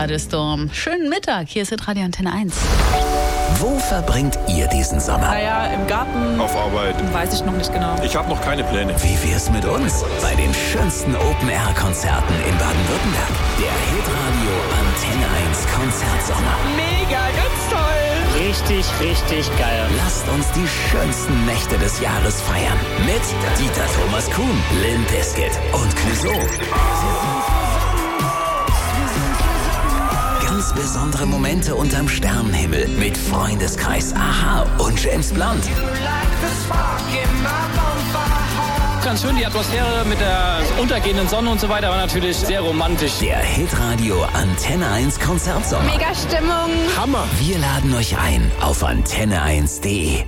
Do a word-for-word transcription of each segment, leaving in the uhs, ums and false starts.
Thunderstorm. Schönen Mittag, hier ist Radio Antenne eins. Wo verbringt ihr diesen Sommer? Naja, im Garten. Auf Arbeit. Weiß ich noch nicht genau. Ich habe noch keine Pläne. Wie wär's mit uns? Bei den schönsten Open-Air-Konzerten in Baden-Württemberg. Der Hitradio Antenne eins Konzertsommer. Mega, ganz toll. Richtig, richtig geil. Lasst uns die schönsten Nächte des Jahres feiern. Mit Dieter Thomas Kuhn, Limp Bizkit und Clouseau. Ganz besondere Momente unterm Sternenhimmel mit Freundeskreis Aha und James Blunt. Ganz schön, die Atmosphäre mit der untergehenden Sonne und so weiter war natürlich sehr romantisch. Der Hitradio Antenne eins Konzertsommer. Mega Stimmung. Hammer. Wir laden euch ein auf antenne eins punkt de.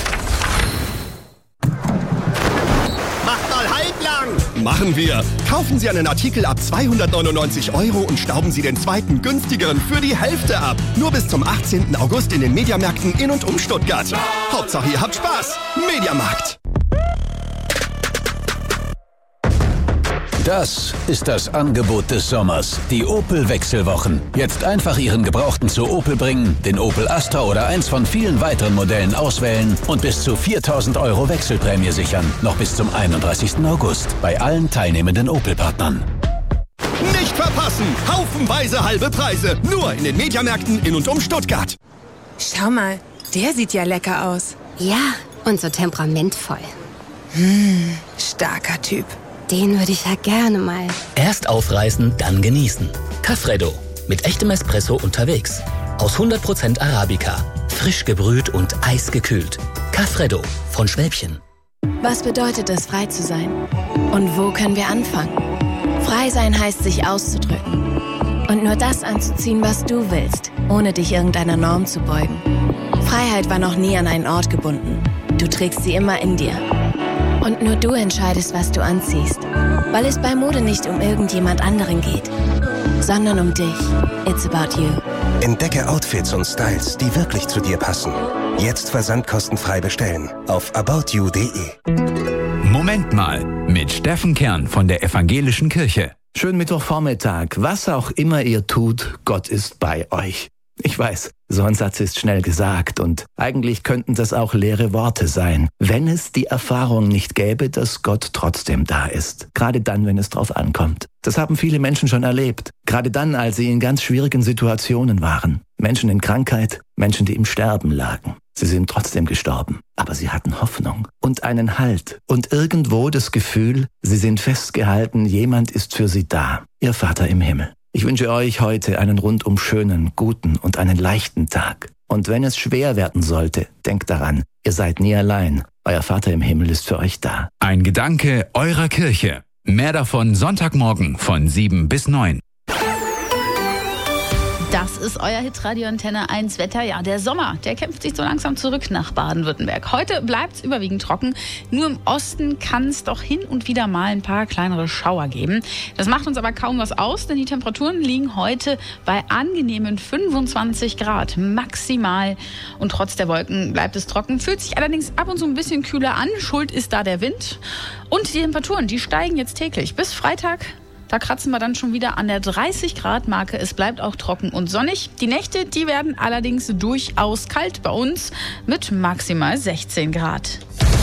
Macht mal halblang! Machen wir! Kaufen Sie einen Artikel ab zweihundertneunundneunzig Euro und stauben Sie den zweiten günstigeren für die Hälfte ab. Nur bis zum achtzehnten August in den Mediamärkten in und um Stuttgart. Hauptsache ihr habt Spaß. Mediamarkt. Das ist das Angebot des Sommers. Die Opel-Wechselwochen. Jetzt einfach Ihren Gebrauchten zu Opel bringen, den Opel Astra oder eins von vielen weiteren Modellen auswählen und bis zu viertausend Euro Wechselprämie sichern. Noch bis zum einunddreißigsten August bei allen teilnehmenden Opel-Partnern. Nicht verpassen! Haufenweise halbe Preise. Nur in den Mediamärkten in und um Stuttgart. Schau mal, der sieht ja lecker aus. Ja, und so temperamentvoll. Hm, starker Typ. Den würde ich ja gerne mal. Erst aufreißen, dann genießen. Caffreddo. Mit echtem Espresso unterwegs. Aus hundert Prozent Arabica. Frisch gebrüht und eisgekühlt. Caffreddo von Schwäbchen. Was bedeutet es, frei zu sein? Und wo können wir anfangen? Frei sein heißt, sich auszudrücken. Und nur das anzuziehen, was du willst, ohne dich irgendeiner Norm zu beugen. Freiheit war noch nie an einen Ort gebunden. Du trägst sie immer in dir. Und nur du entscheidest, was du anziehst. Weil es bei Mode nicht um irgendjemand anderen geht, sondern um dich. It's about you. Entdecke Outfits und Styles, die wirklich zu dir passen. Jetzt versandkostenfrei bestellen auf about you punkt de. Moment mal, mit Steffen Kern von der Evangelischen Kirche. Schönen Mittwochvormittag. Was auch immer ihr tut, Gott ist bei euch. Ich weiß, so ein Satz ist schnell gesagt und eigentlich könnten das auch leere Worte sein, wenn es die Erfahrung nicht gäbe, dass Gott trotzdem da ist. Gerade dann, wenn es drauf ankommt. Das haben viele Menschen schon erlebt. Gerade dann, als sie in ganz schwierigen Situationen waren. Menschen in Krankheit, Menschen, die im Sterben lagen. Sie sind trotzdem gestorben, aber sie hatten Hoffnung und einen Halt und irgendwo das Gefühl, sie sind festgehalten, jemand ist für sie da, ihr Vater im Himmel. Ich wünsche euch heute einen rundum schönen, guten und einen leichten Tag. Und wenn es schwer werden sollte, denkt daran, ihr seid nie allein. Euer Vater im Himmel ist für euch da. Ein Gedanke eurer Kirche. Mehr davon Sonntagmorgen von sieben bis neun. Das ist euer Hitradio Antenne eins Wetter. Ja, der Sommer, der kämpft sich so langsam zurück nach Baden-Württemberg. Heute bleibt es überwiegend trocken. Nur im Osten kann es doch hin und wieder mal ein paar kleinere Schauer geben. Das macht uns aber kaum was aus, denn die Temperaturen liegen heute bei angenehmen fünfundzwanzig Grad maximal. Und trotz der Wolken bleibt es trocken. Fühlt sich allerdings ab und zu ein bisschen kühler an. Schuld ist da der Wind. Und die Temperaturen, die steigen jetzt täglich. Bis Freitag. Da kratzen wir dann schon wieder an der dreißig Grad Marke. Es bleibt auch trocken und sonnig. Die Nächte, die werden allerdings durchaus kalt bei uns mit maximal sechzehn Grad.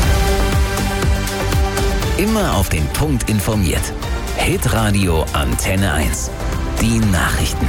Immer auf den Punkt informiert. Hitradio Antenne eins. Die Nachrichten.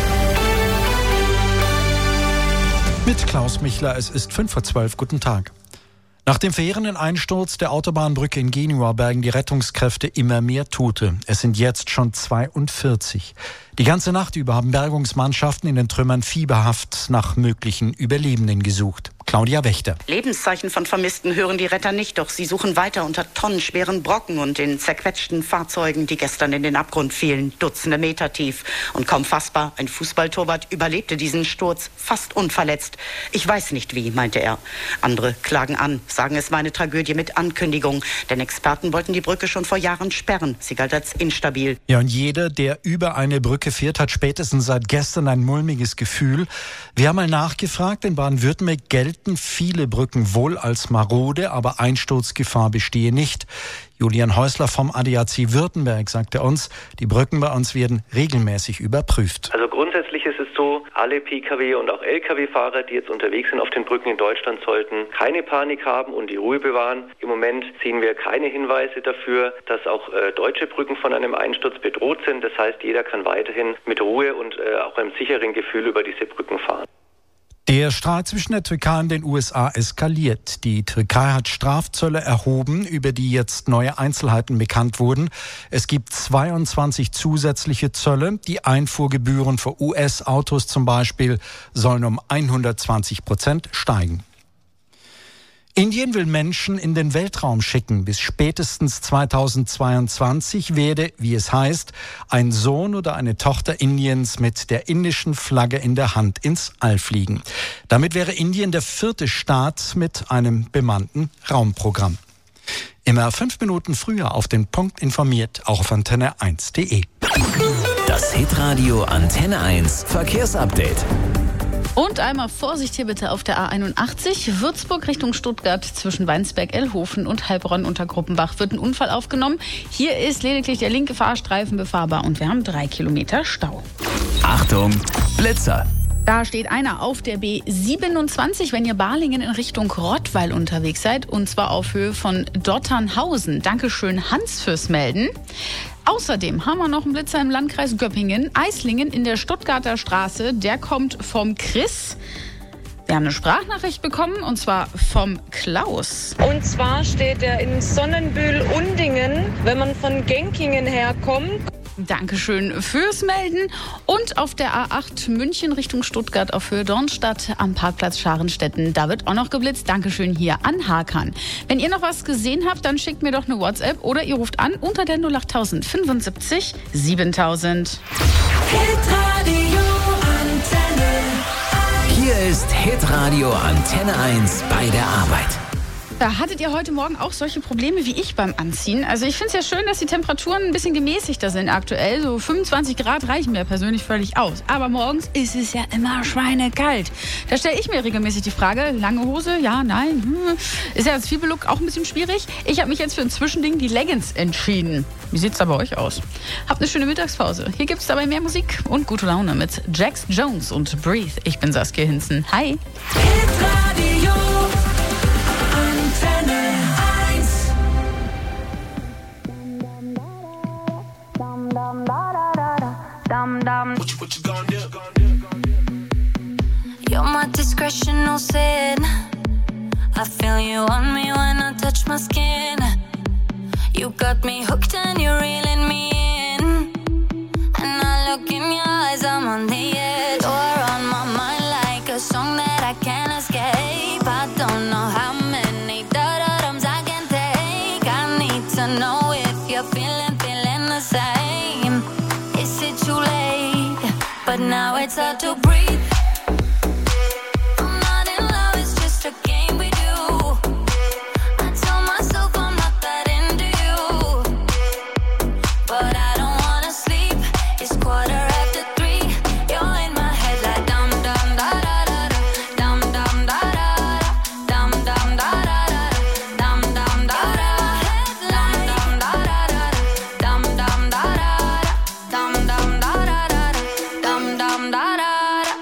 Mit Klaus Michler, es ist fünf vor zwölf. Guten Tag. Nach dem verheerenden Einsturz der Autobahnbrücke in Genua bergen die Rettungskräfte immer mehr Tote. Es sind jetzt schon zweiundvierzig. Die ganze Nacht über haben Bergungsmannschaften in den Trümmern fieberhaft nach möglichen Überlebenden gesucht. Claudia Wächter. Lebenszeichen von Vermissten hören die Retter nicht, doch sie suchen weiter unter tonnenschweren Brocken und in zerquetschten Fahrzeugen, die gestern in den Abgrund fielen, Dutzende Meter tief. Und kaum fassbar, ein Fußballtorwart überlebte diesen Sturz, fast unverletzt. Ich weiß nicht wie, meinte er. Andere klagen an, sagen, es war eine Tragödie mit Ankündigung, denn Experten wollten die Brücke schon vor Jahren sperren. Sie galt als instabil. Ja, und jeder, der über eine Brücke fährt, hat spätestens seit gestern ein mulmiges Gefühl. Wir haben mal nachgefragt, in Baden-Württemberg gelten gelten viele Brücken wohl als marode, aber Einsturzgefahr bestehe nicht. Julian Häusler vom A D A C Württemberg sagte uns, die Brücken bei uns werden regelmäßig überprüft. Also grundsätzlich ist es so, alle Pkw und auch Lkw-Fahrer, die jetzt unterwegs sind auf den Brücken in Deutschland, sollten keine Panik haben und die Ruhe bewahren. Im Moment sehen wir keine Hinweise dafür, dass auch äh, deutsche Brücken von einem Einsturz bedroht sind. Das heißt, jeder kann weiterhin mit Ruhe und äh, auch einem sicheren Gefühl über diese Brücken fahren. Der Streit zwischen der Türkei und den U S A eskaliert. Die Türkei hat Strafzölle erhoben, über die jetzt neue Einzelheiten bekannt wurden. Es gibt zweiundzwanzig zusätzliche Zölle. Die Einfuhrgebühren für U S-Autos zum Beispiel sollen um hundertzwanzig Prozent steigen. Indien will Menschen in den Weltraum schicken. Bis spätestens zweitausendzweiundzwanzig werde, wie es heißt, ein Sohn oder eine Tochter Indiens mit der indischen Flagge in der Hand ins All fliegen. Damit wäre Indien der vierte Staat mit einem bemannten Raumprogramm. Immer fünf Minuten früher auf den Punkt informiert, auch auf antenne eins punkt de. Das Hitradio Antenne eins Verkehrsupdate. Und einmal Vorsicht hier bitte auf der A einundachtzig, Würzburg Richtung Stuttgart zwischen Weinsberg, Ellhofen und Heilbronn unter Gruppenbach wird ein Unfall aufgenommen. Hier ist lediglich der linke Fahrstreifen befahrbar und wir haben drei Kilometer Stau. Achtung, Blitzer! Da steht einer auf der B siebenundzwanzig, wenn ihr Balingen in Richtung Rottweil unterwegs seid, und zwar auf Höhe von Dotternhausen. Dankeschön, Hans, fürs Melden. Außerdem haben wir noch einen Blitzer im Landkreis Göppingen. Eislingen in der Stuttgarter Straße, der kommt vom Chris. Wir haben eine Sprachnachricht bekommen, und zwar vom Klaus. Und zwar steht er in Sonnenbühl-Undingen, wenn man von Genkingen herkommt. Dankeschön fürs Melden. Und auf der A acht München Richtung Stuttgart auf Höhe Dornstadt am Parkplatz Scharenstetten. Da wird auch noch geblitzt. Dankeschön hier an Hakan. Wenn ihr noch was gesehen habt, dann schickt mir doch eine WhatsApp oder ihr ruft an unter der null acht null null fünfundsiebzig siebentausend. Hitradio Antenne. Hier ist Hitradio Antenne eins bei der Arbeit. Da hattet ihr heute Morgen auch solche Probleme wie ich beim Anziehen? Also ich finde es ja schön, dass die Temperaturen ein bisschen gemäßigter sind aktuell. So fünfundzwanzig Grad reichen mir persönlich völlig aus. Aber morgens ist es ja immer schweinekalt. Da stelle ich mir regelmäßig die Frage, lange Hose, ja, nein. Hm. Ist ja als Zwiebellook auch ein bisschen schwierig. Ich habe mich jetzt für ein Zwischending, die Leggings, entschieden. Wie sieht's da bei euch aus? Habt eine schöne Mittagspause. Hier gibt's dabei mehr Musik und gute Laune mit Jax Jones und Breathe. Ich bin Saskia Hinzen. Hi. Hitradio. You're my discretion, no sin. I feel you on me when I touch my skin. You got me hooked and you're reeling me in. And I look in your eyes, I'm on the edge. You're on my mind like a song that I can't escape. I don't know how many da-da-dums I can take. I need to know if you're feeling, feeling the same. Is it too late? But now it's hard to breathe. I'm not in love, it's just a game we do. I tell myself I'm not that into you, but I don't wanna sleep. It's quarter after three. You're in my head like dum dum da da da da, dum dum da da da, dum dum da da da, dum dum da da, dum dum da da da, dum dum da da, dum dum da da da, dum dum da da.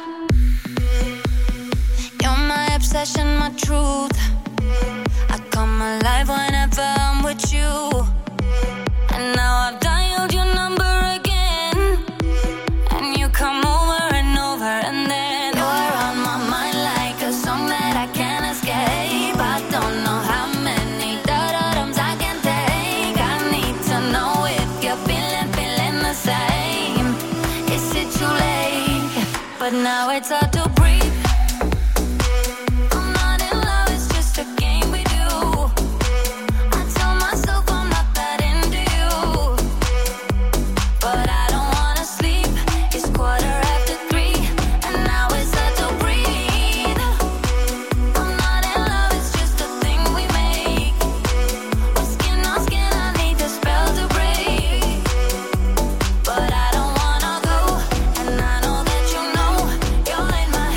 You're my obsession, my truth. I come alive whenever I'm with you. And now I've dialed your number again. And you come over and over, and then you're on my mind like a song that I can't escape. I don't know how many da-da-dums I can take. I need to know if you're feeling, feeling the same. Is it too late? But now it's hard to breathe. I'm not in love, it's just a game we do. I tell myself I'm not that into you, but I don't wanna sleep. It's quarter after three, and now it's hard to breathe. I'm not in love, it's just a thing we make. We're skin on skin, I need the spell to break. But I don't wanna go, and I know that you know. You're in my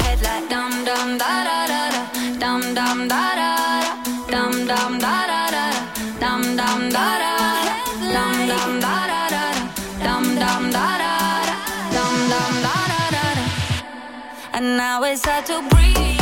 dum da da, dum dum da da da, dum dum da da da, dum dum da da da. And now it's hard to breathe.